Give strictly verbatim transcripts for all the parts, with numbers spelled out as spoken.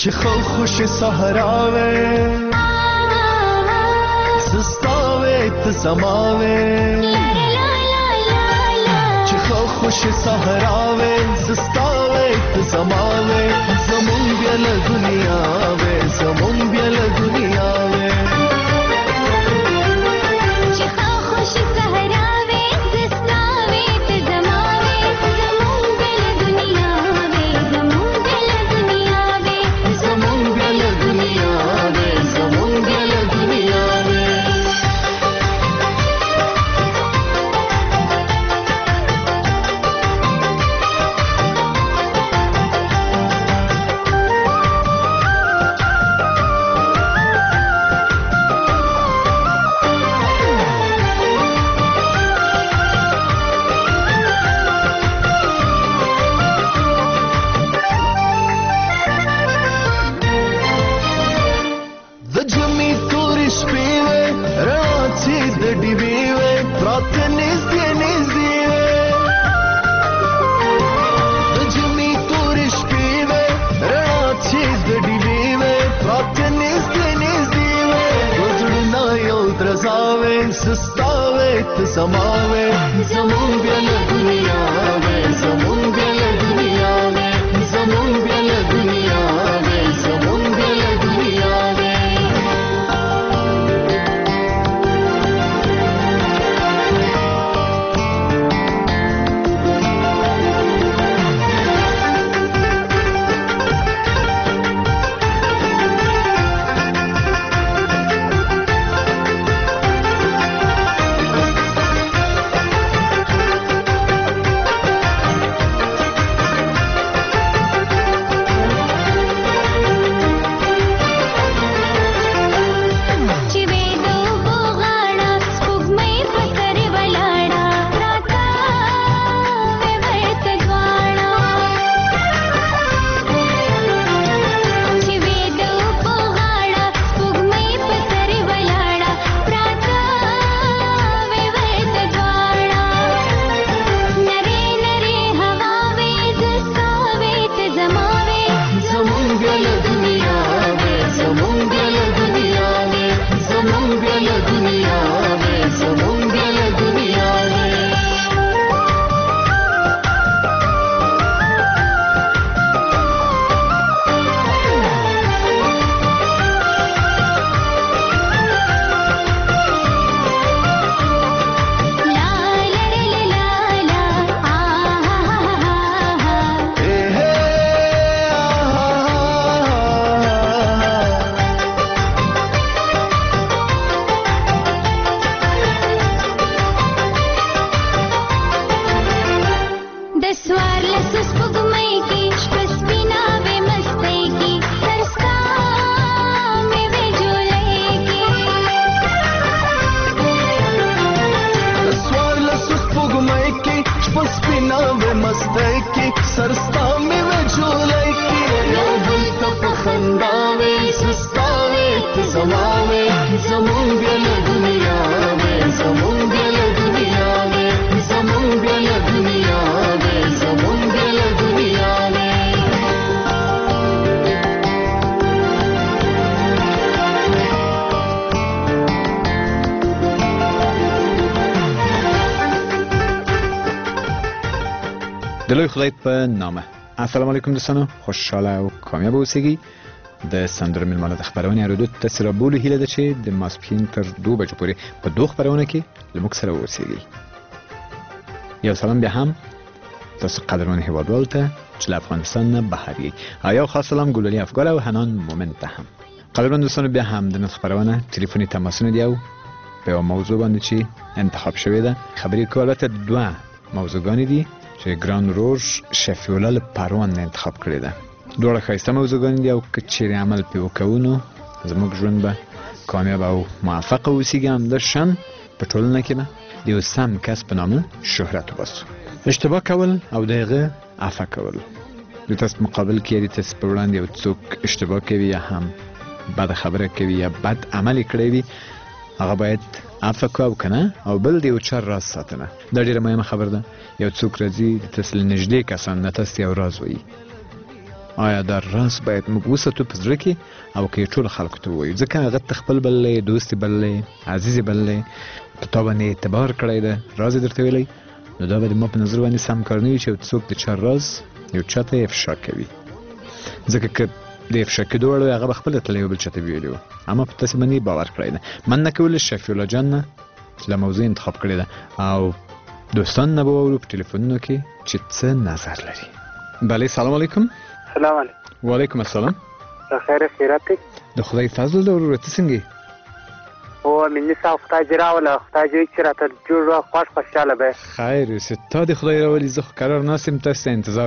چې خو خوش صحراوي زستاوي ته سماوي چې خو خوش صحراوي زستاوي ته سماوي زمون بیا له دنیا وې زمون بیا له دنیا وې چې خو خوش صحراوي زستاوي ته سماوي زمون بیا له دنیا وې زمون بیا له دنیا وې زمون بیا له دنیا وې زمون بیا له دنیا وې समावे जमून बियल दुनिया में जमून बियल दुनिया में जमून बियल दुनिया में जमून बियल दुनिया में دلوی خدای په نامه. السلام علیکم دوستانو، خوشحاله او کامیاب اوسئ. د سندرو میلمانه د خبرونې اورېدو ته تاسې رابولو هیله ده چې د ماسپښین تر دوه بجو پورې په دوه خپرونه کې له موږ سره واوسئ. یو سلام بیا هم تاسو قدرمن هیوادوالو ته چې له افغانستان نه بهر یئ، او یو خاص سلام ګلالي افګار او حنان مومن ته هم. قدرمن دوستانو، بیا هم د نن خپرونه تلیفوني تماسونه دی او په یو موضوع باندې چې انتخاب شوې ده خبرې کوو. البته دوه موضوعګانې دي چې ګران روژ شفیولل پروان نه انتخاب کړی ده. دوړه ښایسته موضوعګانې دي او که چیرې عمل پې وکوو نو زموږ ژوند به کامیاب او موفق اوسیږي. همداشان په ټولنه کې به د یو سم کس په نامه شهرت وباسو. اشتباه کول او د هغه عفو کول. د تاسو مقابل کې د تاسو په وړاندې یو څوک اشتباه کوي یا هم بد خبره کوي یا بد عمل کړی وي، هغه باید عفو کوو او کنه او بل د یو چا راز ساتنه. دا ډیره مهمه خبره ده. یو څوک راځي د تاسو له نږدې کسان نه تاسو یو راز وایي، آیا دا راز باید موږ وساتو په زړه کې او که یې ټولو خلکو ته ووایو؟ ځکه هغه ته خپل بللی، دوست بللی، عزیز بللی، په تا باندې اعتبار کړی ده، راز یې درته ویلی، نو دا به د ما په نظر باندې سم کار نه وي چې یو څوک د چا راز یو چا ته افشا کوي. ځکه که د افشا کېدو وړ وی هغه به خپله تللی یو بل چا ته ویلي وو، اما په تاسې باندې باور کړی ده. مننه کول شفیع الله جان نه چې له موضوع انتخاب کړې ده او دوستان نه به واورو په ټلیفونونو کې چې څه نظر لري. بله، سلام علیکم. سلام علیکم. وعلیکم السلام. خیر خیرات دی. د خدای فضل ده ورور، ته څنګه یې؟ او مینې صاحب خدای دې راوله، خدای دې چې راته جوړ خوښ خوشحاله به. خیر اوسې، تا دې خدای راولي، زه خو قرار ناست یم تاسو ته انتظار.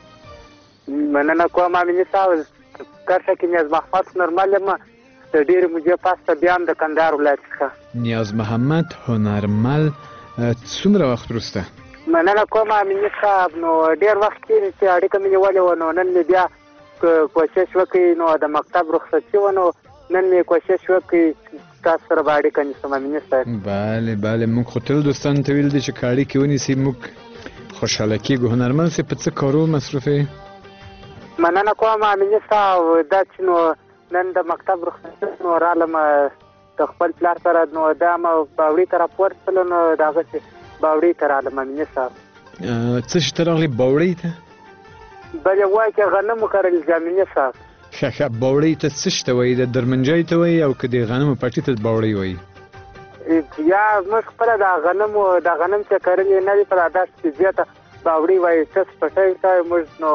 مننه کوم مینې صاحب. کرښه کې نیاز محمد نورمل یم، د ډېرې مودې پس بیا هم د کندهار ولایت څخه. نیاز محمد هنرمل، څومره وخت وروسته؟ مننه کوم مینې صاحب. نو ډېر وخت کېږي چې اړیکه مې نیولې وه، نو نن مې بیا کوشش وکړي، نو د مکتب رخصتي وه، نو نن مې کوشش وکړي تاسو سره به اړیکه نیسم مینې صاحب. بله بله، موږ خو تل دوستانو ته ویل دي چې که اړیکې ونیسي موږ خوشحاله کېږو. هنرمل صاحب په څه کارو مصروف یې؟ مننه کوم مینې صاحب. دا چې نو نن د مکتب رخصتي نو رالم د خپل پلار سره، نو دا م باوړي ته راپورتلو، نو د هغسې باوړي ته رالم مینې صاحب. څه شي ته راغلې باوړۍ ته؟ بلې وایي چې غنم وکرل مینې صاحب. ښه ښه، باوړۍ ته څه شي ته وایي؟ د درمنجای ته وایي او که د غنمو پټي ته باوړۍ وایي؟ یا موږ خپله د غنمو د غنم چې کرلې نه وي په داسې چې زیاته باوړۍ وایي، څس پټی ته موږ نو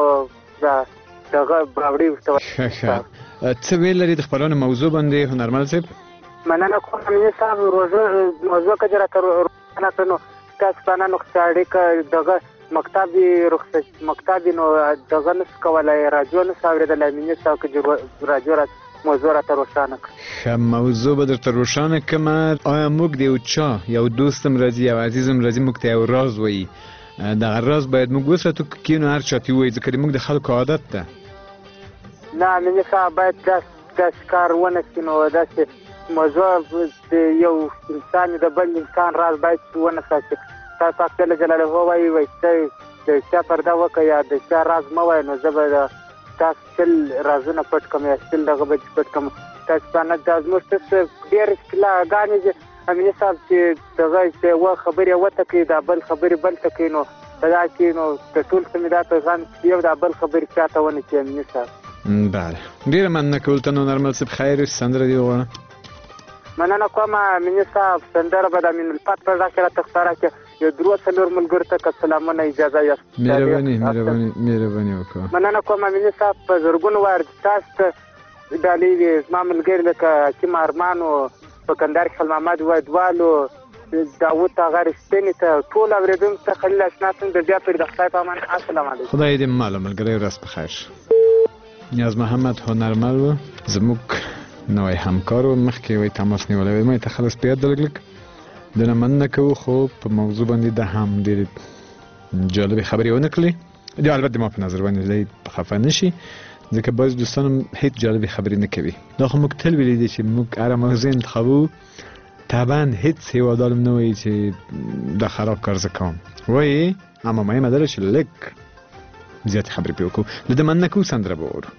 دغه باوړۍ ورته وایي. ښه ښه، څه ویل لري د خپرونې موضوع باندې هنرمل صاحب؟ مننه کوم مینې صاحب. موضوع که دې راته روښانه کړه، نو تاسو پانانو چې اړیکه دغه مکتب یې رخصت مکتب یې نو دغه نه شو کولی، راجو نه شو اورېدلی مینې صاحب. که راجو را موضوع راته روښانه کړه. ښه، موضوع به درته روښانه کړمه. آیا موږ د یو چا یو دوستم راځي یو عزیزم راځي موږ ته یو راز وایي، دغه راز باید موږ وساتو که کینو هر چا ته ووایي، ځکه د موږ د خلکو عادت ده. نه مینې صاحب، باید داسې کار ونه شي. نو داسې موضوع د یو انسان د بل انسان راز باید ونه ساتي. تاسو پاک جل جلاله وایي وایي چې د چا پرده وکړه یا د چا راز مه وایه، نو زه به د تاسو تل رازونه پټ کړم یا تل دغه به پټ کړم. تاسو پانه دا زموږ څه ډېرې اصطلاحګانې دي امینې صاحب چې دغه چې یوه خبرې وته کوي دا بل خبرې بل ته کوي، نو په دا کې نو د ټول څه مې دا پیغام یو دا بل خبرې چا ته ونه کړي امینې صاحب. بله، ډېره مننه کول ته نو هنرمل صاحب. خیر اوسې، سندره دې وغواړه. مننه کوم مینې صاحب. سندره به د امین الفت په غږ کې راته ښکاره کړي. یو درو څلور ملګرو ته که سلامونه اجازه یاست. مهرباني مهرباني مهرباني وکړه. مننه کوم مینې صاحب. په زرګونو وار تاسو ته ډالۍ وي زما ملګري لکه حکیم ارمان و په کندهار کې خلیل محمد وایدوال و داود هغه رښتینې ته ټول اورېدونکو ته خلیل اشنا څنګه د بیا پرې د خدای په امان. السلام علیکم. خدای دې ماله ملګری ورځ په خیر. نیاز محمد هنرمل و زموږ نوی همکار و، مخکې وایي تماس نیولی وی، ما یې ته خلاص په یاد ده لږ لږ دنه مننه کوو، خو په موضوع باندې ده هم ډېرې جالبې خبرې ونه کړلې. یا البته ما په نظر باندې دی خفه نه شي، ځکه بعضې دوستان هم هېڅ جالبې خبرې نه کوي. دا خو موږ تل ویلي دي چې موږ هره موضوع انتخابو، طبعا هېڅ هېوادوال هم نه وایي چې دا خراب کار زه کوم، وایي اما مهمه ده چې لږ زیاتې خبرې پرې وکړو. له ده مننه کوو، سندره به واورو.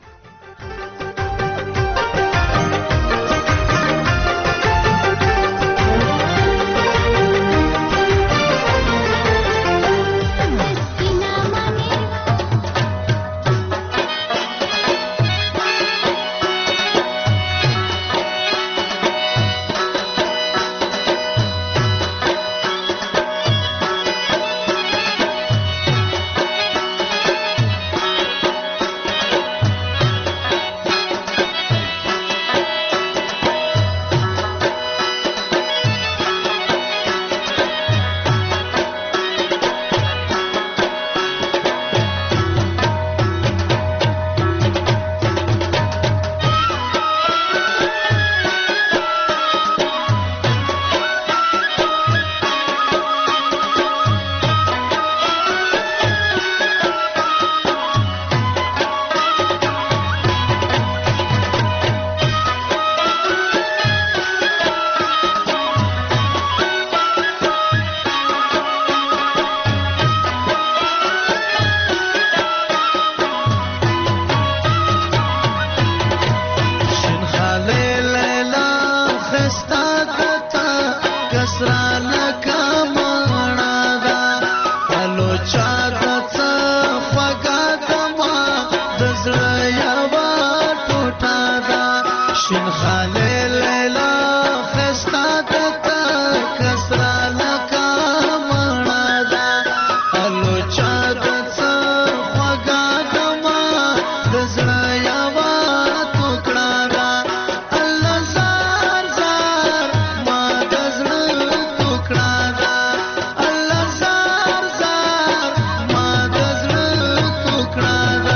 کسرا لکه ماڼه ده الوچه ده څه خوږه دمه د زړه یوه ټوټه ده شین خالي لیلا ښایسته ده ته کسرا لکه ماڼه ده الوچه ده څه خوږه دمه د زړه یوه ټوکړه ده الله زار زار ما د زړه ټوکړه ده الله زار زار ما د زړه ټوکړه ده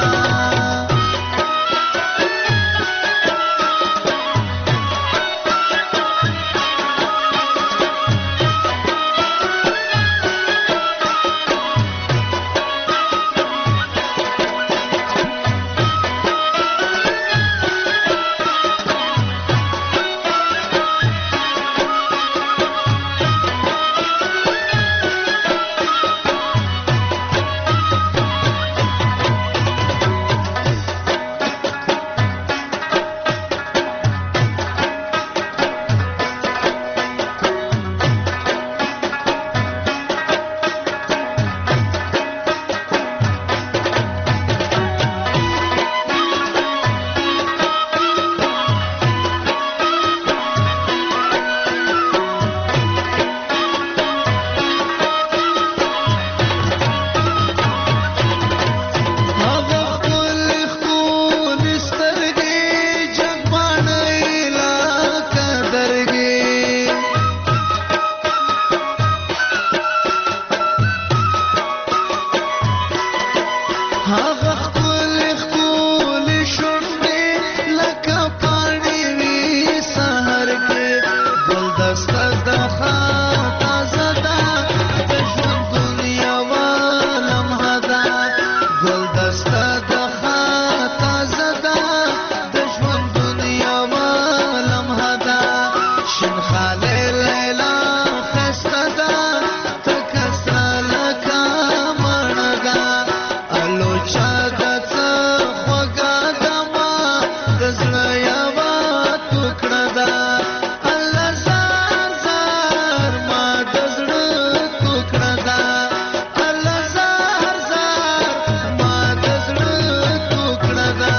هغه ښکلي ښکلي سترګې جګبڼۍ لکه درګې هغه ښکلي ښکلي شونډې لکه پاڼې وي سهار کې ګلدسته ده ښه تازه ده د ژوندون یوه لمحه ده ګلدسته ده ښه تازه ده د ژوندون یوه لمحه ده شین خالي لیلا ښایسته ده ته کسره لکه ماڼه ده الوچه ده څه خوږه دمه د زړه یوه ټوکړه ده الله زار زار ما د زړه ټوکړه ده الله زار زار ما د زړه ټوکړه ده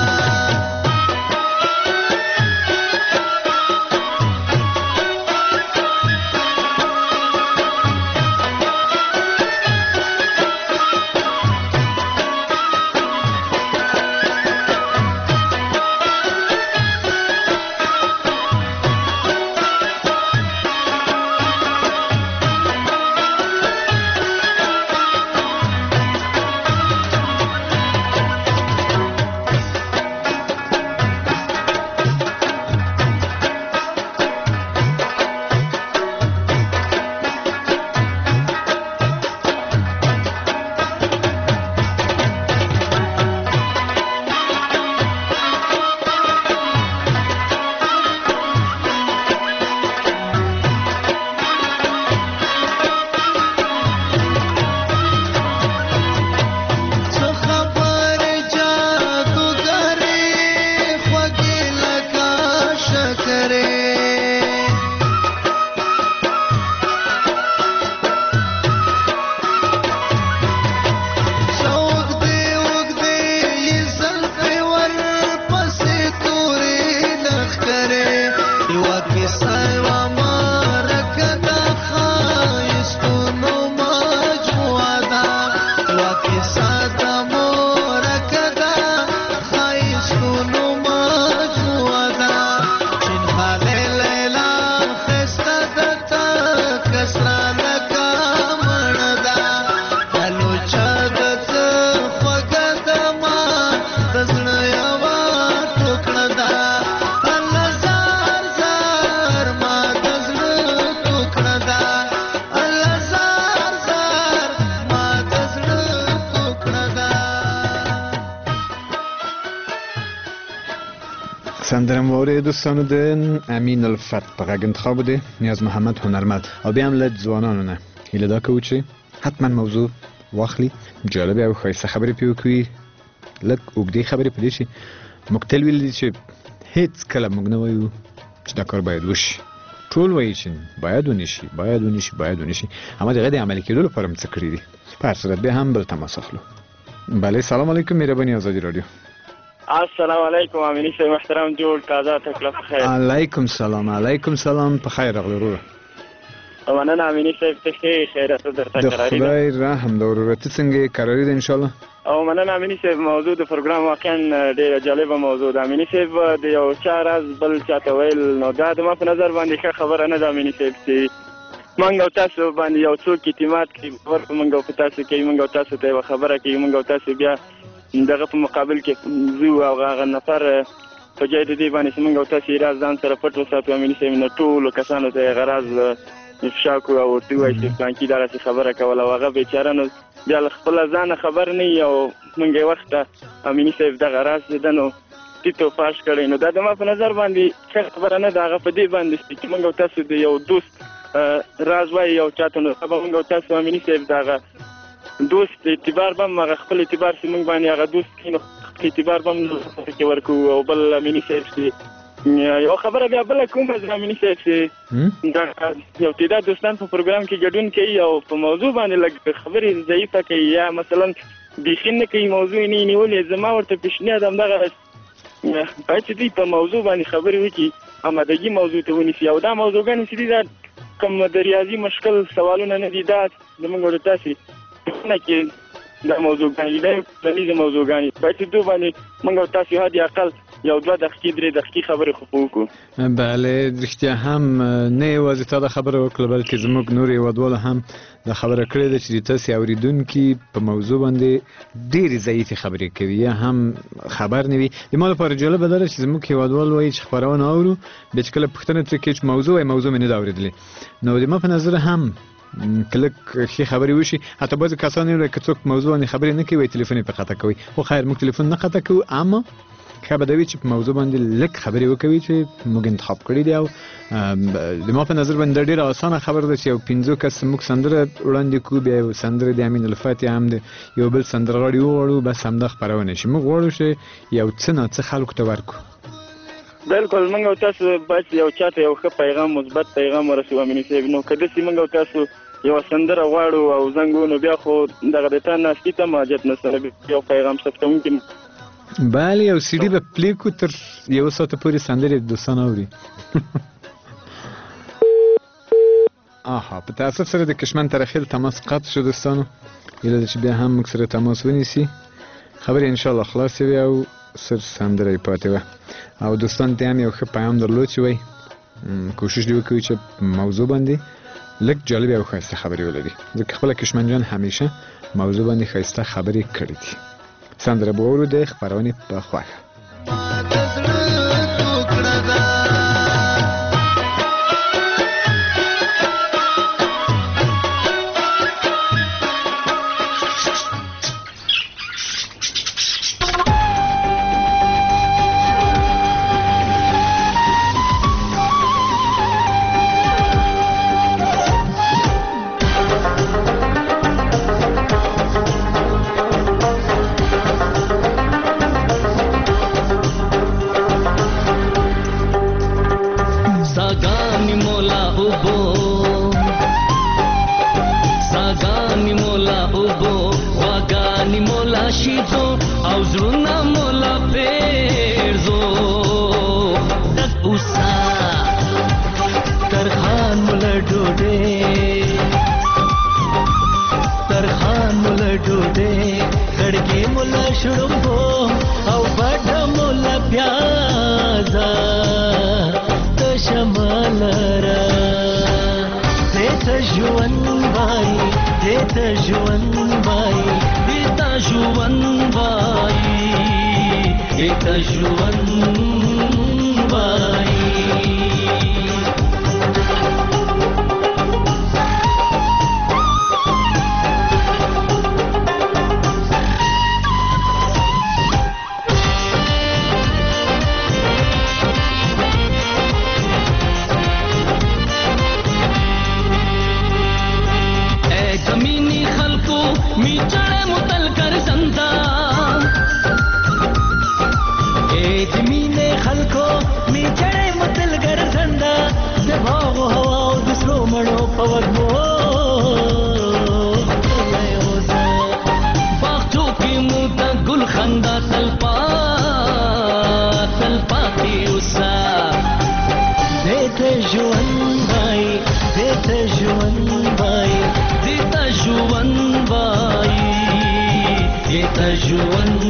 څه خبرې جادوګرې خوږې لکه شکرې څه اوږدې اوږدې یې زلفې ورپسې تورې لښکرې یوه کیسه یوه مرکه ده ښایستونو مجموعه ده یوه کیسه ده مرکه ده ښایستونو مجموعه ده شین خالي لیلا ښایسته ده ته کسره لکه ماڼه ده الوچه ده څه خوږه دمه د زړه یوه ټوکړه ده الله زار زار ما د زړه ټوکړه ده الله زار زار ما د زړه ټوکړه ده سندره مورد دوستانو د امین الفت په غږ انتخاب بوده نیاز محمد هنرمند او بیا هم له ځوانانو نه هیله دا کوو چې حتما موضوع واخلي جالبه او ښایسته خبرې پرې وکړي لږ اوږدې خبرې په دې چې موږ تل ویلي چې هیڅ کله موږ نه وایو چې دا کار باید وشي ټول وایي چې باید ونشي باید ونشي باید ونشي اما دغه د عملي کېدو لپاره هم څه کړي دي. په هر صورت بیا هم بل تماس اخلو. بله سلام علیکم مهرباني آزادی رادیو. السلام علیکم امینی صاحب محترم جوړ تازه تکلیف خیر. علیکم سلام علیکم سلام په خیر راغلی وروره. مننه امینی صاحب ته ښې خیرات درته د قراري ده. خدای رحم د وروره ته څنګه قراري ده ان شاء الله. او مننه امینی صاحب موضوع د پروګرام واقعا ډېره جالبه موضوع ده. امینی صاحب د یو چا راز بل چاته ویل نو دا د ما په نظر باندې ښه خبره نه ده امینی صاحب چې موږ او تاسو باندې یو څوک اعتماد کوي باور په موږ او په تاسو کوي موږ او تاسو ته یوه خبره کوي موږ او تاسو بیا دغه په مقابل کې ځو او هغه نفر په ځای د دې باندې چې موږ او تاسو یې راز ځان سره پټ وساتو امیني صاحب نو ټولو کسانو ته یې هغه راز افشا کړو او ورته ووایي چې فلانکي دغسې خبره کوله او هغه بیچاره نو بیا له خپله ځانه خبر نه وي او موږ یې وخته امیني صاحب دغه راز چې ده نو ټیټ او فاش کړی نو دا د ما په نظر باندې ښه خبره نه ده. هغه په دې باندې چې موږ او تاسو د یو دوست راز وایي یو چاته نو به موږ او تاسو امیني صاحب دغه دوست اعتبار به هم هغه خپل اعتبار چې موږ باندې هغه دوست کوي نو اعتبار به هم کې ورکوو او بل امیني صاحب چې یو خبره بیا بله کومه زه امیني صاحب چې دا یو تعداد دوستان په پروګرام کې ګډون کوي او په موضوع باندې لږ خبرې ضعیفه کوي یا مثلا بیخي نه کوي موضوع یې نه نیولې زما ورته پیشنهاد همدغه باید چې دوی په موضوع باندې خبرې وکړي آمادګي موضوع ته ونیسي او دا موضوعګانې چې دي دا کوم د ریاضي مشکل سوالونه نه دي دا زموږ او د تاسې نه کې دا موضوعګانې دا ټولنیزه موضوعګانې باید چې دوی باندې موږ او تاسې حد اقل یو دوه دقیقې درې دقیقې خبرې خو وکړو. بله رښتیا هم نه یوازې تا دا خبره وکړه بلکې زموږ نور هېوادوالو هم دا خبره کړې ده چې د تاسې اورېدونکي په موضوع باندې ډېرې ضعیفې خبرې کوي یا هم خبر نه وي. د ما لپاره جالبه دا ده چې زموږ هېوادوال وایي چې خپرونه اورو بیا چې کله پوښتنه ترې کوي چې موضوع وایي موضوع مې نه ده اورېدلې نو د ما په نظر هم کله ښې خبرې وشي حتی بعضې کسان یې که څوک موضوع باندې خبرې نه کوي تلیفون یې پرې قطع کوي خو خیر موږ تلیفون نه قطع کوو اما ښه به دا وي چې په موضوع باندې لږ خبرې وکوي چې موږ انتخاب کړي دي او د ما په نظر باندې دا ډېره اسانه خبره ده چې یو پنځو کس موږ سندره وړاندې کړو بیا یو سندره د امین الفتح هم د یو بل سندرغاړي وغواړو بس همدا خپرونه شي موږ غواړو چې یو څه نه څه خلکو ته ورکړو. بلکل موږ او تاسو باید یو چاته یو ښه پیغام مثبت پیغام ورسوو امیني صاحب نو که داسې موږ او تاسو یوه سندره غواړو او زنګ وو نو بیا خو دغه د تا ناستي ته حاجت نشته یو پیغام ثبتوونکي بله یو سی ډي به پلی کړو تر یو ساعته پورې سندرې دوستان اوري. آها په تاسف سره د کشمن ترخیل تماس قطع شو دوستانو هیله ده چې بیا هم موږ سره تماس ونیسي خبرې انشاءالله خلاصې وي او صرف سندره یې پاتې وه او دوستان ته هم یو ښه پیام درلود چې وایي کوشش دې وکوي چې موضوع باندې لږ جالبې او ښایسته خبرې ولري ځکه خپله کشمن جان همیشه موضوع باندې ښایسته خبرې کړې دي. سندره به واورو د خپرونې په خوښه. خلکو وږمو ښکلی اوسه باغچو کې مو د ګل خندا تلپا تلپاتې اوسه دې ته ژوند وایي دې ته ژوند وایي دې ته ژوند وایي دې ته ژوند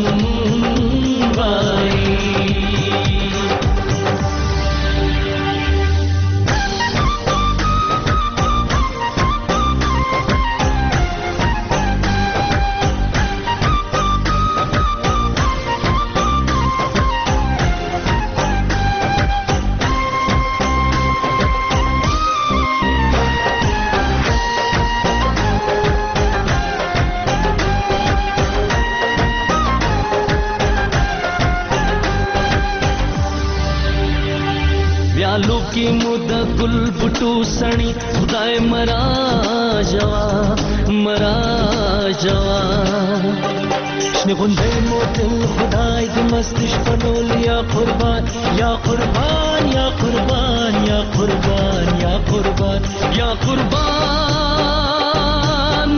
وایي की मुद गुल बुटू सणी खुदाए मरा जवा मरा जवा शने गुंदे मोतिल खुदाए दी मस्तिश पनोल या कुर्बान या कुर्बान या कुर्बान या कुर्बान या कुर्बान या कुर्बान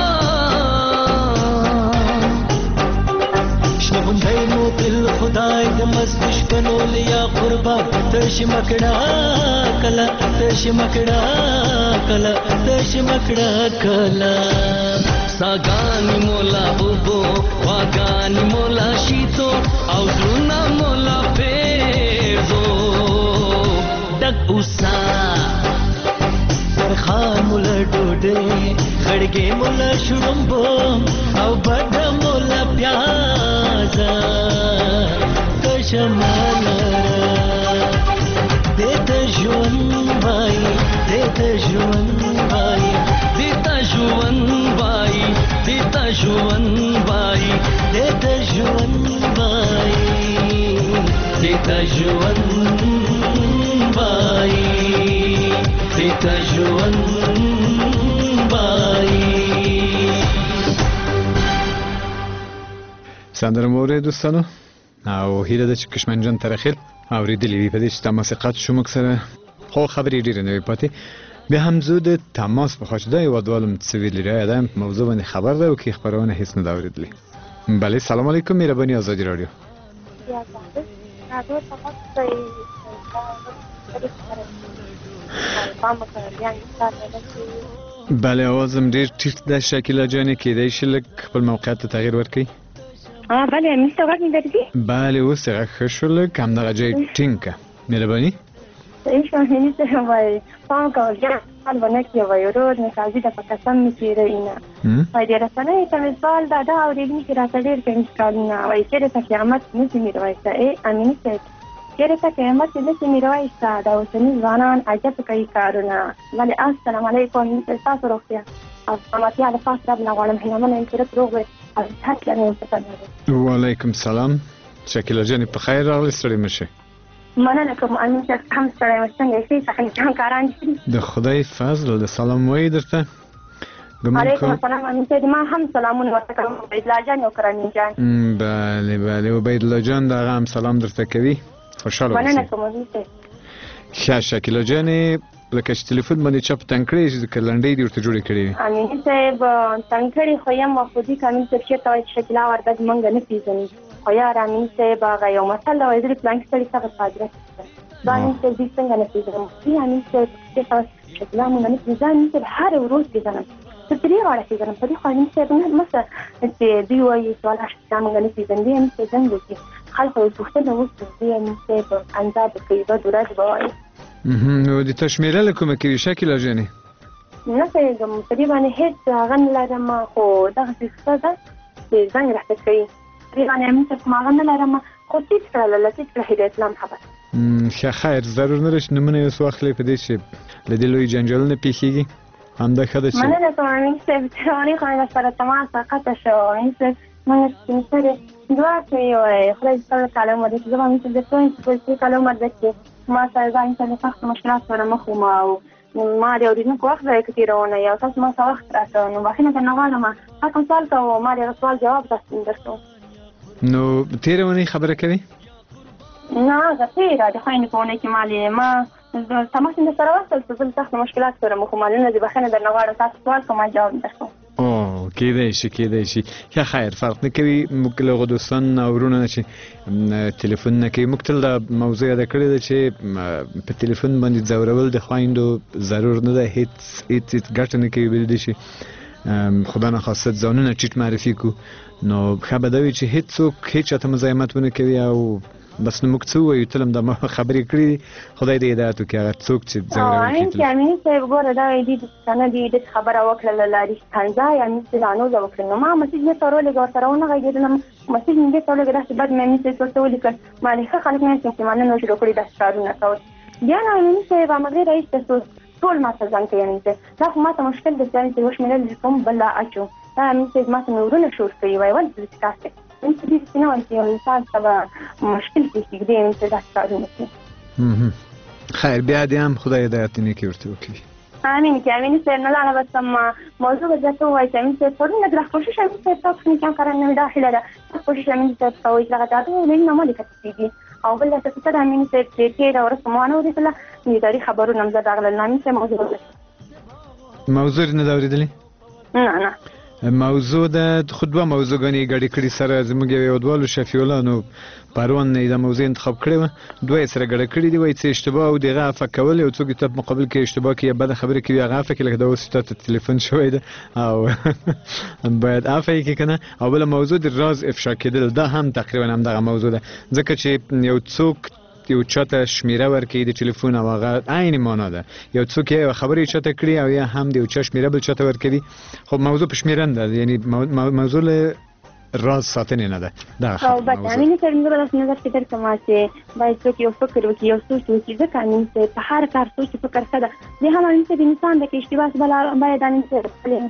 शने गुंदे मोतिल खुदाए दी मस्तिश पनोल या कुर्बान तश मकड़ा कला तश मकड़ा कला तश मकड़ा कला सागानी मोला बुबो वागानी मोला शीतो औजुना मोला पेजो डक उसा सरखान मोला डोडे खड़गे मोला शुरम्बो औ बड़ मोला प्याजा कशमाला देता ژوند وایي देता ژوند وایي देता ژوند وایي देता ژوند وایي देता ژوند وایي देता ژوند وایي देता ژوند وایي سندره مورد دوستانو او هیله ده چې کشمن جان تر اخر اوریدلې وي په دې چې تماسقات شو موږ سره خو خبرې ډېرې نه وي پاتې بیا هم زه د تماس په خواهش ده هېوادوالم څه ویلي رایم موضوع باندې خبر ده او کې خبرونه هیڅ نه ده اورېدلې بله سلام علیکم مهرباني آزادی رادیو بله اوازم ډېر ټیټ ده شکیله جانې کیدای شي لږ خپل موقعیت ته تغییر ورکړئ اه بله میسته غږ مې درځي بله اوس یې غږ ښه شو لږ همدغه ځای ټینګ که مهرباني صحیح شو میسته وایي پام کول جان سوال ونه کړي وایي ورور مې قاضي ده په قسم مې تېروینه وایي د رسنیو ته مې سوال دا ده اورېدلي چې راته ډېر کوي ښکارونه وایي چېرې ته قیامت نشي میرویسه ای امیني صاحب چېرې ته قیامت نشي میرویسه دا اوسني ځوانان عجب کوي کارونه بلې السلام علیکم ستاسو روغتیا او سلامتیا له پاس رب نه غواړم هیلهمنه یم چې رب روغ وي او صحت لري وعلیکم سلام شکیله جانې په خیر راغلی ستړې مه شئ مننه کوم امین صاحب هم ستړی یم څنګه یې ښه همکاران دي د خدای فضل د سلام وایي درته علیکم السلام امین صاحب ما هم سلامونه ورته کوم عبیدالله جان او کرامین جان بله بله عبیدالله جان د هغه هم سلام درته کوي خوشحاله اوسئ مننه کوم امین صاحب ښه شکیله جانې لکه چې تلیفون باندې چپ تنګ کړی چې لنډۍ دې ورته جوړې کړې وي امین صاحب تنګ کړی خو یم خودي که امین صاحب چېرته وایي چې شکیله وردګ موږ نه پېژني خو یار امین صاحب هغه یو متل دی وایي زه د پلانکي سړي څخه په ادرس دا امین صاحب دوی څنګه نه پېژنم دوی امین صاحب چېرته وایي شکیله موږ نه پېژنم امین صاحب هر ورځ پېژنم زه درې غاړه پېژنم په دې خو امین صاحب نه مه چې دوی وایي چې والا شکیله موږ نه پېژنم دوی امین صاحب زنګ وکړي خلکو یې پوښتنه وکړي دوی امین صاحب انځار به کوي بد ورځ به وایي نو د تشمیره له کومه کوي شکیله جانې نه پوهېږم په دې باندې هېڅ هغه نه لرم خو دغسې څه ده چې زنګ راته کوي په دې باندې امین صاحب کوم هغه نه لرم خو ټیټ کړه لاله ټیټ کړه هدایت اسلام خبر ښه خیر ضرور نه ده چې نومونه یې اوس واخلئ په دې چې له دې لوی جنجالونه پېښېږي همدا ښه ده چې مننه کوم امین صاحب رواني خو مې درسره تماسه قطع شو امین صاحب موږ سپین سرې دعا کوي وایي خدای دې ستاسو کاله عمر درکړي زه به امین صاحب درته وایم چې خدای کاله عمر درکړي ما سره ځان ته سختو مشکلاتو سره مخ وم او ما د اورېدونکو وخت ضایع تېروونه یو تاسو ما ته وخت راکړ نو بخښنه درنه غواړم ما کوم سوال کوم ما د هغه سوال جواب تاسو درکړو نو تېره اونۍ خبره کوي نه هغه تېره د ښویې په اونۍ کې ما ما تماس د سره وصل څه زه سخت مشکلات سره مخ مالونه د بخښنه درنه غواړم تاسو سوال کوم جواب درکوم. او کېدای شي کېدای شي یا خیر فرق نه کوي موږ له دوستان او ورونه چې ټلیفون نه کوي موږ تل دا موضوع یاد کړی ده چې په ټلیفون باندې ځورول د خویندو ضرور نه ده هیڅ هیڅ ګټه نه کوي بل دي شي خدا نه خاصه ځانونه ټیټ معرفي کو نو ښه به دا وي چې هیڅوک هیڅ چاته مزاحمت ونه کوي او بس نو موږ څه وایو تل هم دا خبرې کړي خدای دې هدایت وکړي هغه څوک چې ځورول کېږي. امین صاحب ګوره دا دي څنګه دي د خبره وکړه لاري څنګه یعنی چې زانو دا وکړه نو ما مسیج نه ترولې ګور سره ونه غږیدم مسیج نه ترولې ګر چې بعد مې مسیج ورته ولیکل ما له خلک نه چې مانه نو شروع کړی دا کارونه کول بیا نه امین صاحب امغه رئیس تاسو ټول ما ته ځان کوي چې دا خو ما ته مشکل دي چې وښ مې کوم بل اچو دا امین صاحب ما ته نورونه شور کوي وای ول چې تاسو انت دې سينو انت یو انسان سره مشکل کې دې انت دا کارونه کوي. خیر بیا دې هم خدای هدایت نه کوي ورته وکړي. امين کې امين سره نه لاله بس ما موضوع ځکه وایي چې امين سره پرونه د کوشش امين سره تاسو نه کار کارنه داخله ده کوشش امين سره کوي چې هغه تاسو نه نه مالک کیږي او بل څه څه د امين سره چې دا ورسمانه ودی کله نیداري خبرونه نمزه داخله امين سره موضوع موضوع نه دا ورېدلې نه نه موضوع د خودوا موضوعګانی غړي کړي سره زموږ یو دوالو شفیع الله نو پرون نه دا موضوع انتخاب کړی و دوی سره غړي کړي دی وای چې اشتباه او دغه فکول او څوک ته مقابل کې اشتباه کې بده خبره کوي هغه فکر لکه دا اوس ته تلیفون شوی دی او باید افای کې کنه او بل موضوع د راز افشا کېدل دا هم تقریبا هم دغه موضوع ده ځکه چې یو څوک یو چاته شمیره ورکړي د ټلیفون او هغه عین معنا ده یو څوک یو خبرې چاته کړي او یا هم د یو چا شمیره بل چاته ورکړي خو موضوع په شمیره نه ده یعنی موضوع له راز ساتنې نه ده دا خبره موضوع امین سره موږ له نظر کې تر کومه چې باید څوک یو فکر وکړي یو سوچ وکړي ځکه امین سره په هر کار سوچ فکر کړه د هم امین سره انسان د کې اشتباه بل باید امین سره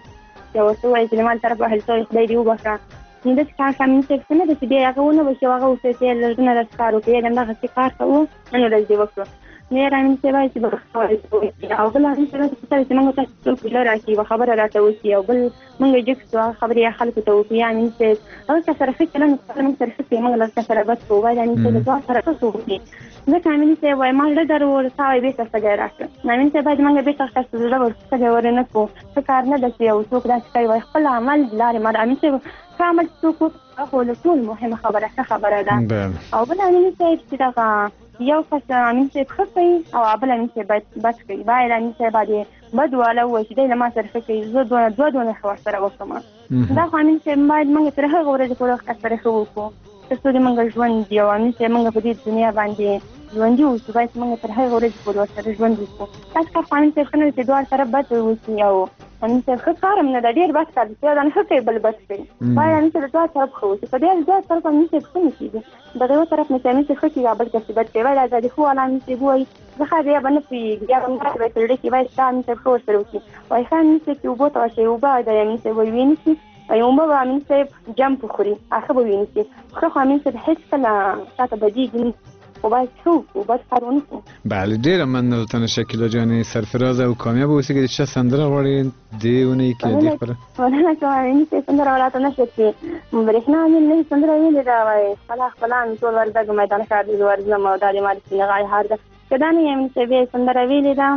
یو څه وایي چې له مال طرفه هل څه خدای دی وبخښه نو د کار کمین څه څه نه د دې هغه ونه وشو هغه اوسه چې لږه د کارو کې دا هغه کار کوو نو د دې وکړو نه راځي چې وایي چې بخښه او بل هم څه چې موږ تاسو ته بل راځي خبره راته وسی او بل موږ جکسو خبرې خلکو ته وکړي یعنی چې او څه سره فکر نه موږ سره فکر موږ له سره بس وایي یعنی چې دا سره تاسو وکړي ځکه امین چې وایي ما له درو ورساوي به څه څنګه راځي امین چې باید موږ به تاسو ته زړه ورڅخه ورنه کو څه کار نه دسي او څوک داسې کوي خپل عمل لارې مر امین چې عمل څوک خو له ټول مهمه خبره څه خبره ده او بل امین چې دا یو کس امین چې خپي او بل امین چې باید بس کوي باید امین چې باید بدواله و چې د ما سره فکر زه دوه دوه دوه خبر سره وکم دا خو امین چې باید موږ تر هغه ورځې پورې خبره سره وکړو چې څه دې موږ ژوند دی او امین چې موږ په دې دنیا باندې ژوند دی او چې باید موږ تر هغه ورځې پورې سره ژوند وکړو تاسو خو امین چې څنګه چې دوه سره بد وسی او امین چې ښه کارم نه ډیر بس کار دی دا نه ښه بل بس کوي باید امین چې دوه طرف خو چې په دې دوه طرف امین چې څه نشي دا یو طرف نه امین چې ښه کی بل څه بد کوي دا د خو امین چې وای زه خا بیا باندې پی بیا باندې به تل کې وای ستاسو امین چې خو سره وکی وای خان چې یو بوت او شی وبا دا امین چې وای ویني چې یو مبا امین چې جمپ خوري اخه به ویني چې خو امین چې هیڅ کله تاسو بدی و باید شو و باید کارونه کو بله ډیره مننه شکیلا جان سرفراز او کامیاب اوسئ چې چا سندره غواړي دیونه کې دی خبره ولنه چې امین چې سندره ولاته نشي چې برېښنا امین نه سندره ویلې دا وای خلاص خلاص ټول ورته میدان ښار دی ورځم او د ماري څنګه غای هار ده کدا نه امین چې به سندره ویلې دا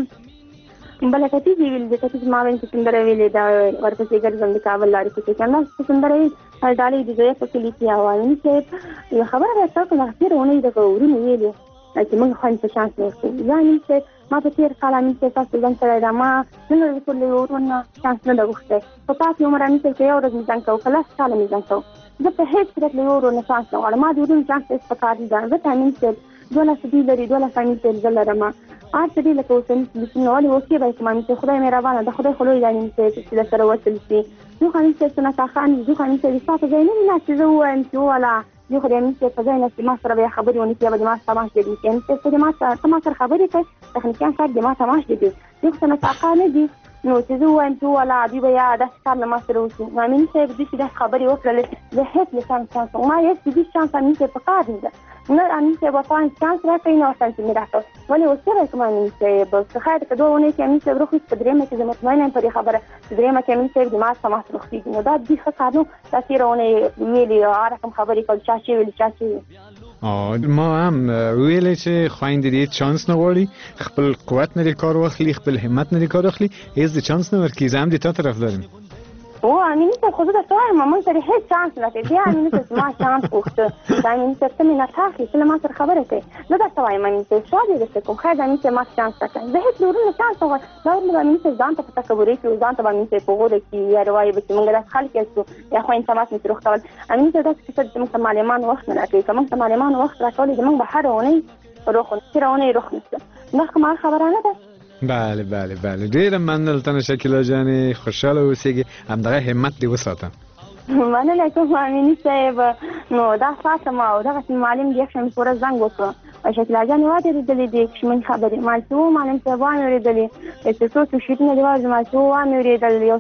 بل کتی دی ویل د کتی ما وین چې سندره ویلې دا ورته ګرځم د کابل لاري کې څنګه سندره هر ډالې د ځای په کلی کې اوایي چې یو خبره راځه چې اخیر ونه د ګورونو ویلې چې موږ خو په شانس ورکړو یعنی چې ما په تیر کال امین چې تاسو ځان سره دا ما نن ورته ورونه شانس نه غوښته په تاسو عمر امین چې یو ورځ ځان کو کله سال می ځان کو زه په هیڅ ډول له ورونه شانس نه غواړم ما د ورونه شانس په کار دي ځان زه امین چې دوله سدي لري دوله امین چې زلرما ار څه دی لکه اوس چې نو ولې اوسې به کوم چې خدای مې روانه ده خدای خلوی ځانیم چې سره وصل شي نو خاني چې څنګه خان دي خاني چې تاسو ځای نه نه چې زه وایم چې ولا یو خدای مې چې په ځای نه چې ما سره به خبرې ونی چې به ما سره ماشي دي چې چې ما سره ما سره خبرې کوي تخنیکان سره د ما سره ماشي دي یو څه نه نه دي نو چې زه وایم چې ولا دی بیا د کار نه ما سره وسی امین صاحب دې چې د خبرې وکړل له هیڅ لسان شانس ما یې دې شانس امین صاحب په کار دي نه امین صاحب په شانس راکې نه شانس مې راکړ ولې اوسره کوم امین صاحب په خیر کې دوه ونه چې امین صاحب روخ په درېمه کې زما مطمئنه پر خبره درېمه کې امین صاحب د ما سره ماسره خو نو دا دې ښه کارو تاثیر ونه ویلي او رقم خبرې کول چا چې ویل چا چې آه، ما هم ویلې چې خویندې دې چانس نه غواړي، خپل قوت نه لري کار واخلي، خپل همت نه لري کار واخلي، هیڅ د چانس نه ورکړي. زه هم د تا طرف دارم. او امینی صاحب خو زه درته وایم موږ سره هېڅ چانس نه راکوي. بیا امیني صاحب زما چانس غوښته، دا امیني صاحب ته مې نه تاخلي، ته له ما سره خبره کوې. زه درته وایم امیني صاحب شاید یې درته کوم، خیر د امیني صاحب ما چانس راکړه. زه هېڅ د ورونو چانس نه غواړم. دا ورونه به امیني صاحب ځان ته په تکبرۍ کړي، ځان ته به امیني صاحب په غوره کړي، یا وایي به چې موږ داسې خلک یاستو، یا خویندې سمات مې ترې روښتول. امیني صاحب داسې کیسه چې موږ ته معلمان وخت نه راکوي. که موږ ته معلمان وخت راکولی د موږ به هره اونۍ روخ تېره اونۍ روخ نشته. دا خو خبره نه ده. بله بله بله ډیره مننه تنه شکیلا جانې، خوشحاله اوسېږي، همدغه همت دې وساته. مننه کوم امیني صاحب. نو دا ساتم او دغسې معلم د یک شنبې په ورځ زنګ وکړه، شکیلا جانې واورېدلې دې کشمین خبرې، ما چې و معلم صاحب واورېدلې، چې څو څو شیټونه دې واورېدل، ما چې و واورېدل. یو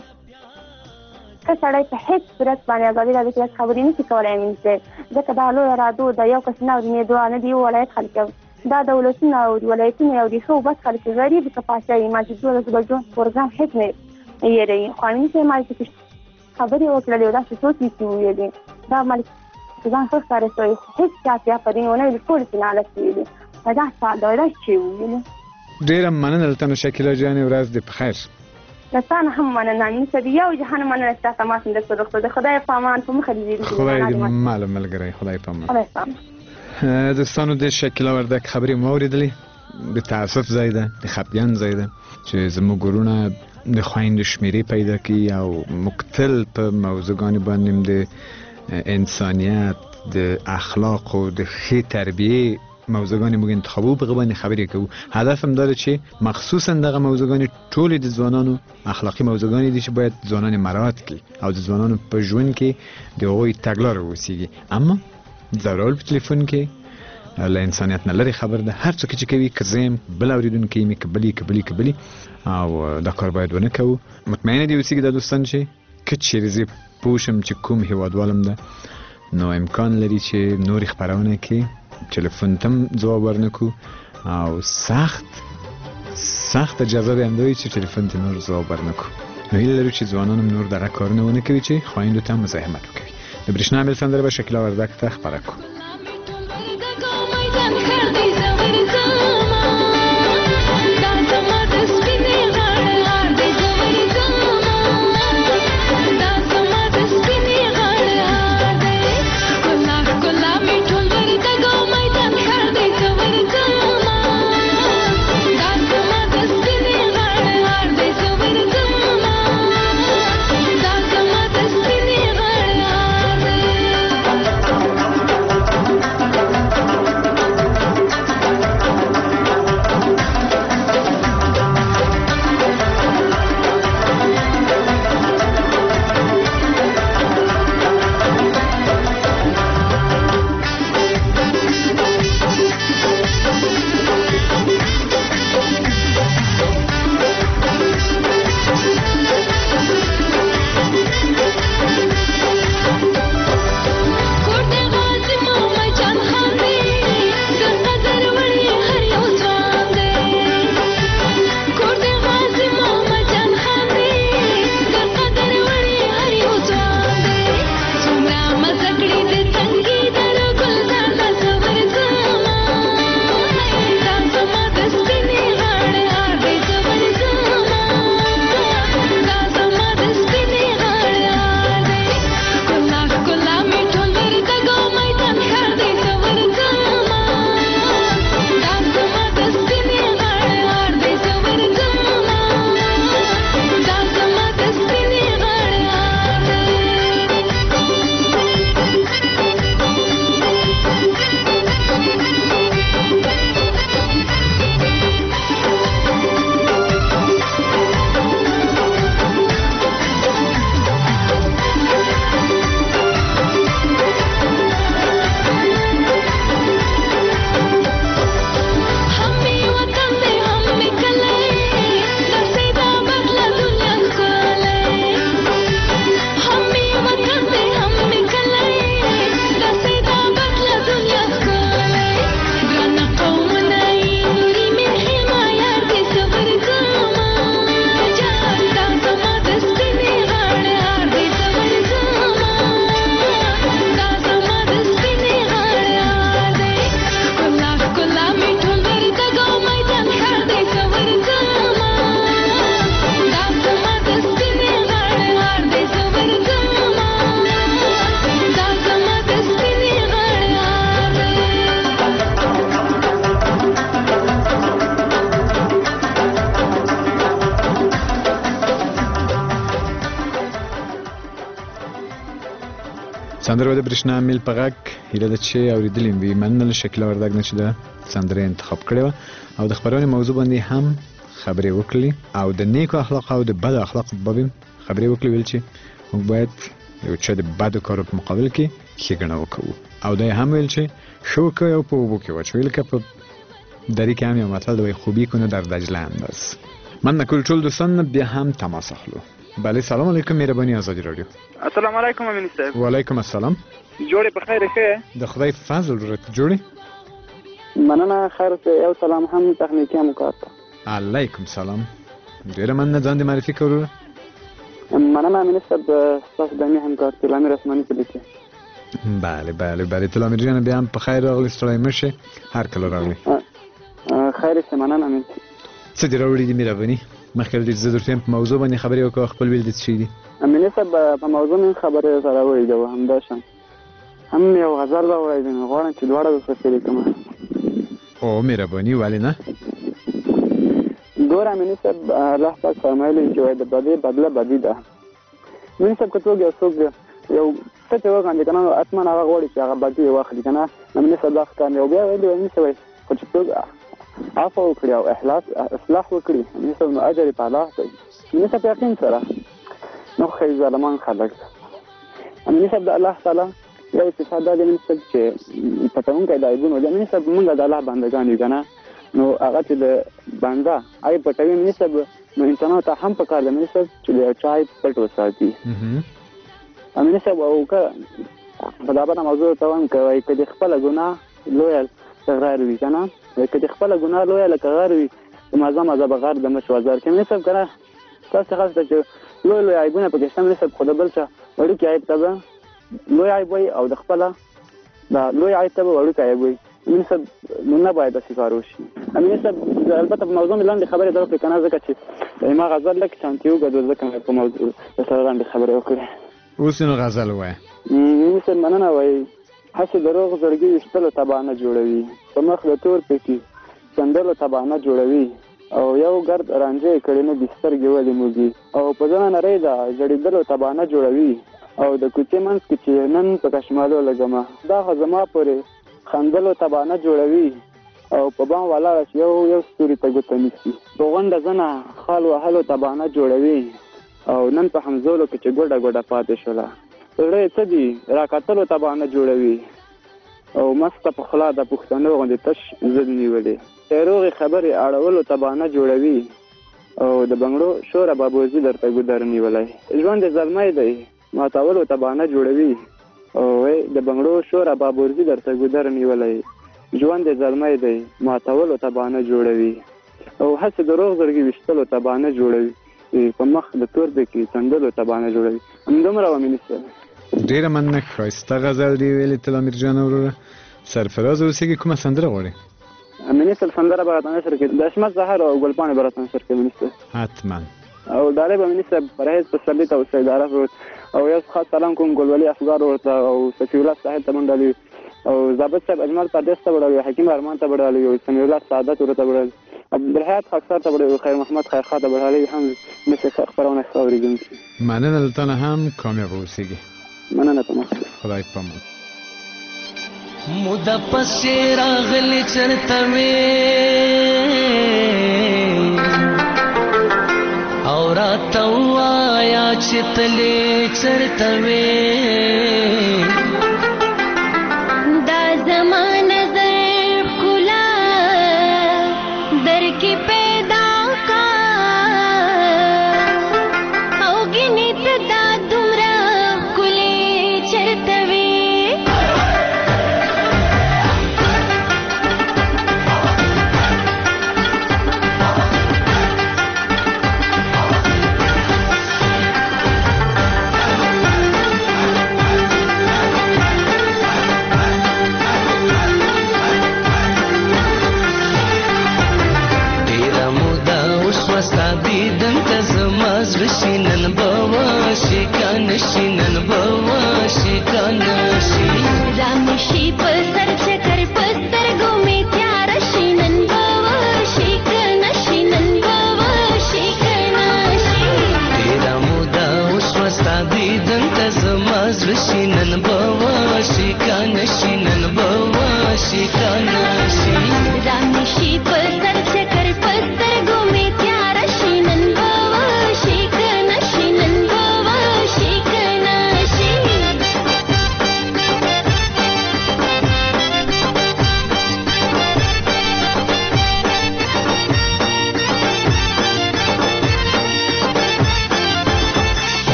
ښه سړی په هېڅ صورت باندې ازادي راډیو کې داسې خبرې نشي کولی امیني صاحب، ځکه دا لویه راډیو ده، یو کس نه اوري نه دوه نه دي، یو ولایت خلک اوري، دا دولتونه اوري، ولایتونه اوري، ښه بس خلک غریب که پاچاهي. ما چې دولس بجو پروګرام هېڅ نه هېروي. خو امیني صاحب ما چې خبرې وکړلې او داسې څو څیزې وویلې، دا مالک ځان ښه ښکاره شوی، هېڅ چا چې آفرین ونه ویلي، ټولې چې نالت ویلې، دا ساده دا چې وویلې. ډیره مننه تنه شکیلا جانې، ورځ دې په خیر. له تا نه هم مننه امیني صاحب، یو جهان مننه چې تا تماس مې درته وکړو. د خدای په امان په مخه دې خدای دې ماله ملګری، خدای په امان. خدای په امان. دوستانو د شکیلا وردک خبرې مو واورېدلې. د تاسف ځای ده، د خپګان ځای ده چې زموږ ورونه د خویندو شمیرې پیدا کړي او مقتل په موضوعګانې باندې د انسانیت، د اخلاق او د ښې تربیې موضوعګانې موږ انتخابو، په هغه باندې خبرې کوو. هدف هم دا چې مخصوصا دغه موضوعګانې ټولې د ځوانانو اخلاقي موضوعګانې دي چې باید ځوانان مراعات کړي او د ځوانانو په ژوند کې د هغوی تګلاره واوسېږي. اما ضرور په تلیفون کې له انسانیت نه لرې خبر ده، هر څوک چې کوي، که زه یم بل اورېدونکی مې که بلي که بلي که بلي او دا کار باید ونه کوو. مطمئنه دې اوسېږي دا دوستان چې که چېرې زه پوه شم چې کوم هېوادوالم ده، نو امکان لري چې نورې خپرونه کې تلیفون ته هم ځواب ورنکړو او سخت سخت اجازه دې همدا وي چې تلیفون ته نور ځواب ورنکړو. نو هیله لرو چې ځوانان هم نور دغه کارونه ونه کوي چې خویندو ته مزاحمت وکوي. د برېښنا بل سندره به شکیلا وردک ته خپره کړو. Thank you. سندره د برېښنا میل په غږ هیله ده چې اورېدلې مې وي. مننه له شکیله وردګ نه چې د سندرې انتخاب کړې وه او د خپرونې موضوع باندې هم خبرې وکړلې او د نیکو اخلاقو او د بدو اخلاقو په باب خبرې وکړلې، ویل چې موږ باید یو چا د بدو کارو په مقابل کې ښېګڼه وکړو او دا یې هم ویل چې ښه وکړئ او په اوبو کې واچوئ، لکه په دري کې هم یو مطلب دی خوبی کنه در دجله انداز. من نکل ټول دوستان بیا هم تماس اخلو. بله سلام علیکم، مهرباني آزادی رادیو. السلام علیکم امین صاحب. وعلیکم السلام. جوړې په خیر ښه؟ د خدای فضل ورته جوړې. مننه، خیر ته یو سلام هم تخنیکی هم کارته. علیکم سلام. ډیره مننه، ځان دې معرفي کړو. مننه امین صاحب، تاسو د مې همکار تلامیر اسماني په لیکه. بله بله بله تلامیر جان بیا هم په خیر راغلی، ستړی مشه، هر کله راغلی. خیر شه، مننه امین. څه دې راوړي دي مهرباني؟ مخکې دې زه درته په موضوع باندې خبرې وکړم، خپل ویل دې څه دي؟ امین صاحب په موضوع من خبرې سره وړي دا همدا شم. هم یو غزل راوړی دی، غواړم چې دواړه درته شریکم. او مهرباني ولې نه؟ ګوره امین صاحب، الله پاک فرمایلی چې وایي د بدۍ بدله بدي ده. امین صاحب که څوک یو څوک یو څه چې وکړي که نه حتما هغه غواړي چې هغه بدي یې واخلي که نه. امین صاحب دا ښکار دی او بیا ویلي امین صاحب خو چې څوک عفو وکړي او اخلاص اصلاح وکړي امین صاحب نو اجر یې په الله دی. امین صاحب په یقین سره نو ښایي ظالمان خلک امین صاحب د الله تعالی یو صفت دا دی امین صاحب چې پټونکی د عیبونو دی. امین صاحب مونږ د الله بندګان یو که نه، نو هغه چې د بنده عیب پټوي امین صاحب نو انسانانو ته هم پکار دی امین صاحب چې د یو چا عیب پټ وساتي. امین صاحب او که په دا بله موضوع ته وایم که وایي که د خپله ګناه لویه غیر وي که نه، که د خپله ګناه لویه لکه غر وي د مازه مازه به غر د مچ وزر کې امین صاحب که نه تاسې خاص ته چې لوی لوی عیبونه پکې شته امین صاحب خو د بل چا وړوکي عیب ته به لوی عیب وایي او د خپله دا لوی عیب ته به وړوکی عیب وایي. امین صاحب نو نه باید داسې کار وشي. امین صاحب البته په موضوع مې لاندې خبرې در وکړې که نه، ځکه چې ما غزل لږ چانتي وګډول ځکه مې په موضوع سره لاندې خبرې وکړې. اوس نو غزل ووایه. امین صاحب مننه وایي هسې د روغ زړګي ویشتلو تبانه جوړوي، په مخ د تور پکې څنډلو تبانه جوړوي او یو ګرد رانجه یې کړي نه دي سترګې ولې موږي او په ځنه نرۍ ده جړېدلو تبانه جوړوي او د کوڅې منځ کې چې نن په کشمالو لګمه دا خو زما پورې خندلو تبانه جوړوي او په بام ولاړه چې یو یو ستوري ته ګوته نیسي په غونډه ځنه خال وهلو تبانه جوړوي او نن په همزولو کې چې ګوډه ګوډه پاتې شوله زړه یې څه دي راکتلو تبانه جوړوي او مسته په خوله د پښتنو غوندې تش ضد نیولې روغې خبرې اړولو تبانه جوړوي او د بنګړو شوره بابوزي درته ګودر نیولی ژوند یې زلمی دی ماتولو تبانه جوړوي او د بنګړو شوره بابوزي درته ګودر نیولی ژوند یې زلمی دی ماتولو تبانه جوړوي او هسې د روغ زړګي ویشتلو تبانه جوړوي په مخ د تور دکې څنډلو تبانه جوړوي. همدومره وه مینې صاحب. ډېره مننه، ښایسته غزل دی ویلې تلامیر جان وروره. سرفراز اوسېږي، کومه سندره غواړې؟ مینې صاحب سندره به راته نشر کړي، د عصمت زهر او ګلپاڼې به راته نشر کړي مینې صاحب. حتما. او ډالۍ به مینې صاحب پرهیز پسرلي ته او سید عارف او یو خاص سلام کوم ګلولي افګار ورته او صفي الله صاحب ته من ډالۍ او ضابط صاحب اجمل پردیس ته وړاوي، حکیم ارمان ته وړاوي او سمیع الله سعادت ورته وړاوي، عبدالحیات خاکسار ته وړاوي، خیر محمد خیرخوا ته وړاوي. هم مثل خبرونه ښه اورېدونکي. مننه له تا نه هم کامیاب اوسېږي. مننه ته مخ خدای پامان. موده پسې راغلې چرته وې او راته ووایه چې تلې چرته وې دا زما نظر ښکلا درکې پیدا کا او ګینې ته دا دومره ښکلې چرته وې نن بوا شکان شي نن بوا شکان شي رامشي په سر چکر پستر ګومې تیار شي نن بوا شکان شي نن بوا شکان شي تیرا مودا اوس وستا دیدن ته زما زړه شي نن بوا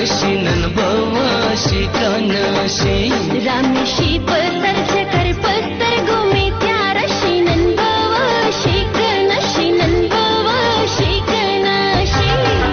نشي نن بواشي کنشي رامشي په سر چکر پستر ګومې تیار شي نن بواشي کنشي نن بواشي کنشي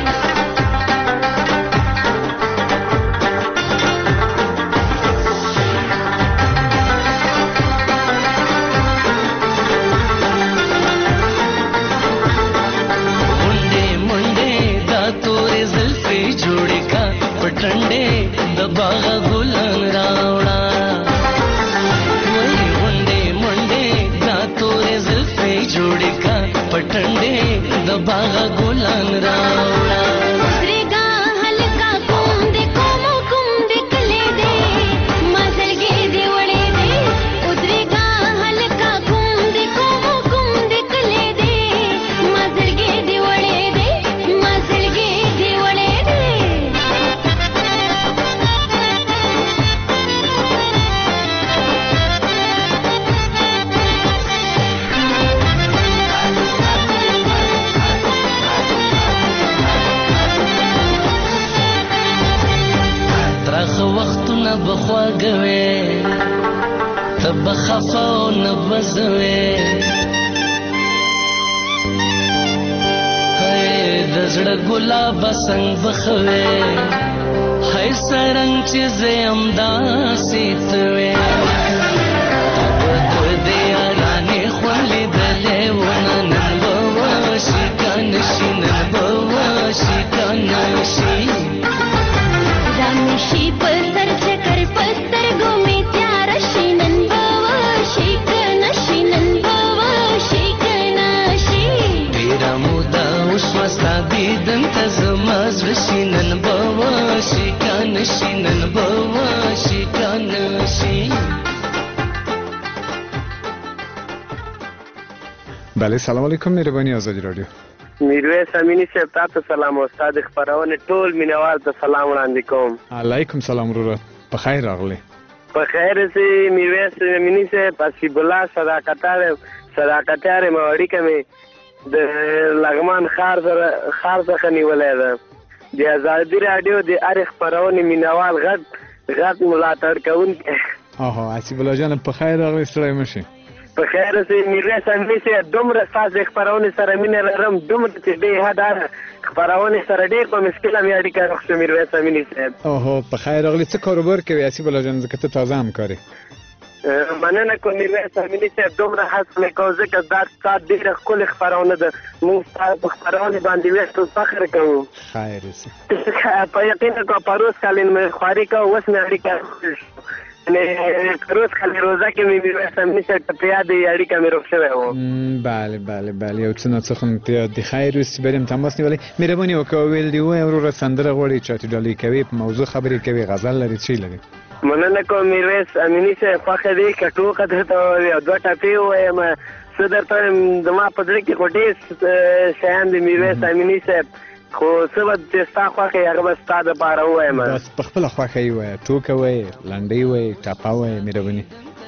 پټنډې د باغ ګلان راوړه وای غونډې منډې دا تورې زلفې جوړې کا پټنډې د باغ ګلان راوړه درګه هلکا کوم دې کوم کوم دې کلې دې مزلګې دې وړې دې درګه هلکا کوم دې کوم کوم دې کلې دې مزلګې دې وړې دې مزلګې دې وړې دې وختونه بخواږوي ته به خفه او نه بزوي د زړه ګلابه څنګ بخوي هی سرنګ چې زه همداسې ته وې ته د یارانې خوند لیدلی ونه نن به وشي کنشي نن به وشي کنشي رامشي په سر چکر پستر ګومې تیار شي نن بواشي کنشي نن بواشي کنشي ډېره موده وشوه ستا دیدن ته زما زړه شي نن بواشي کنشي نن بواشي کنشي بله سلام علیکم مهرباني آزادی رادیو میرویس امینی صاحب تاسو سلام او استاد خبرونه ټول مینوال ته سلام وړاندې کوم. علیکم سلام وروره په خیر راغلی. په خیر سي میرویس امینی صاحب حسیب الله صداقتار صداقتار موړی کمه د لغمان خار خار څخه نیولای ده د آزادی رادیو د ارخ خبرونه مینوال غټ غټ ملاتړ کوونکی. آها حسیب الله جان په خیر راغلی ستړی مشي. په خیر سي میرویس امینی صاحب دومره تاسو خبرونه سره مینه لرم دومره چې به هدار خبرونه سره ډېر په مشکل مې اړیکه راخښه میرویس امینی صاحب. اوه په خیر راغلی څه کاروبار کوي حسیب الله جان ځکه ته تازه همکاري. مننه کوم میرویس امینی صاحب دومره هڅه مې کوم ځکه دا ستا ډېره ښکلې خبرونه ده موږ ستا په خبرونه باندې ویښ فخر کوو. خیر سي په یقین کو پروس کالین مې خواري کو اوس مې اړیکه نه روز خالي روزه کې مې میرویس امینی صاحب ته یاد اړیکه مې روښ شوی و. بله بله بله یو څه نه څه خو مې یاد دي. خیر اوس بریم تماس نیولی مهرباني وکړه ویل دي وایه وروره سندره غواړي چاټي ډالۍ کوي په موضوع خبرې کوي غزل لري څه لري. مننه کوم میرویس امینی صاحب خوښه دی که ټوکه درته ووایي او دوه ټپې ووایم څه درته وایم زما په زړه کې خو ډېر شیان دي میرویس امینی صاحب خو څه به چې ستا خوښه یې هغه به ستا دپاره ووایم. بس په خپله خوښه یې ووایه ټوکه وایې لنډۍ وایې ټپه وایې مهرباني.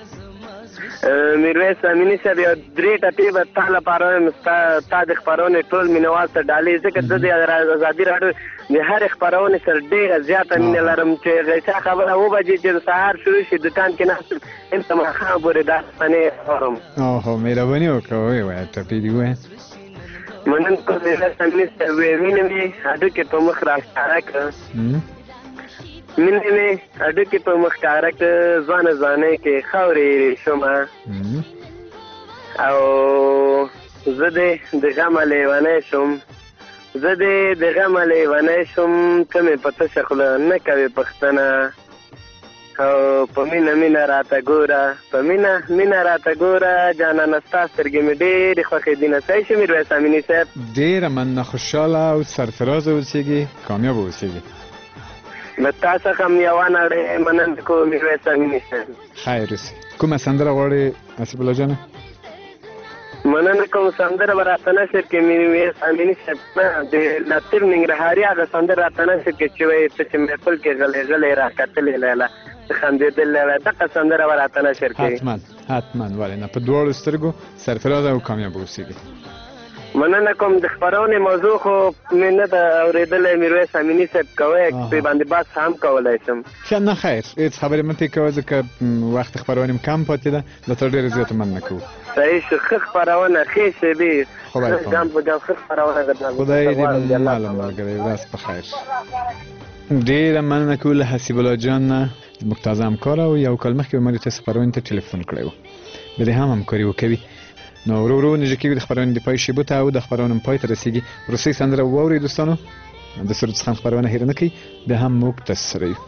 میرویس امینی صاحب یو درې ټپې به تا لپاره وایم ستا د خپرونې ټول مینوال ته ډالۍ ځکه زه د ازادي راډیو د هرې خپرونې سره ډېره زیاته مینه لرم چې غیچا خبره اوه بجې چې د سهار شروع شي دوکان کې ناست یم یم ته ماښام پورې دا افسانې اورم. اوهو مهرباني وکړه ویې وایه ټپې دې ووایه. مننه کوم میرویس امیني صاحب مینه مې هډوکې په مخ راښکاره کړه مینه مې هډوکې په مخ ښکاره کړه ځوانه ځوانۍ کې خاورې شومه او زه دې د غمه لیونی شوم زه دې د غمه لیونی شوم ته مې په تشه خوله نه کوې پوښتنه او په مینه مینه راته ګوره په مینه مینه راته ګوره جانانه ستا سترګې مې ډېرې خوښې دي نه صحیح شو میرویس امیني صاحب. ډېره مننه خوشحاله او سرفرازه اوسېږي کامیابه اوسېږي. له تا څخه هم یوه نړۍ مننه کوم میرویس امیني صاحب. خیر اوسې کومه سندره غواړې حسیب الله جانه؟ مننه کوم سندره به راته نشر کې میرویس امیني صاحب نه د لطیف ننګرهاري هغه سندره راته نشر کې چې وایي ته چې محفل کې غلی غلی راکتلې لیلا خندېدل لیلا دغه سندره به راته نشر کې. حتما حتما ولې نه په دواړو سترګو سرفراز او کامیاب اوسېږي. مننه کوم د خبرونې موضوع خو مې نه ده اورېدلی میرویس امیني صاحب کوی پرې باندې بحث هم کولی شم ښه نه خیر هېڅ خبرې مه پرې کوه ځکه وخت خپرونې هم کم پاتې ده درته ډېره زیاته مننه کوو صحیح شو ښه خپرونه ښې شېبې جام په جام ښه خپرونه درته خدای دې ماله ملګری ورځ په خیر ډېره مننه کوو له حسیب الله جان نه زموږ تازه همکار او یو کال مخکې به ما دې ته خپرونې ته ټلیفون کړی و به دې هم همکاري وکوي نو ورو ورو نږدې کېږو د خپرونې د پای شېبو ته او د خپرونې هم پای ته رسېږي وروستۍ سندره واورئ دوستانو د سرود څخه خپرونه هېره نه کوي بیا هم موږ تاسو سره یو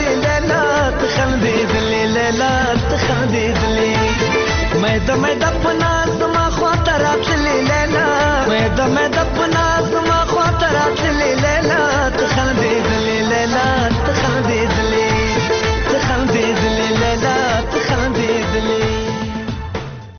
मैं तो मैं दफन